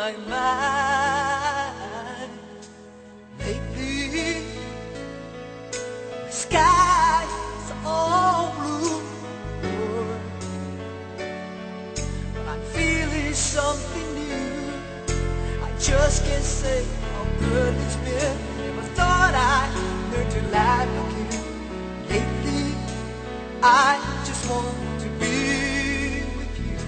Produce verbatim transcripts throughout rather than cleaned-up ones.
my mind. Lately, the sky's all blue, Lord, but I'm feeling something new. I just can't say how good it's been. Never thought I'd learn to laugh again. Lately, I just want to be with you.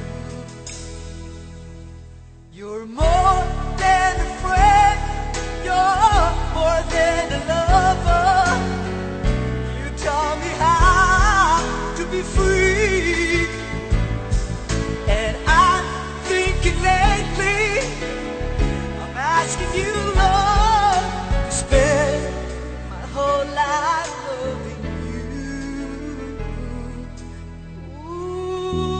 You're more than a friend, you're more than a lover. You taught me how to be free, and I'm thinking lately, I'm asking you, Lord, to spend my whole life loving you. Ooh.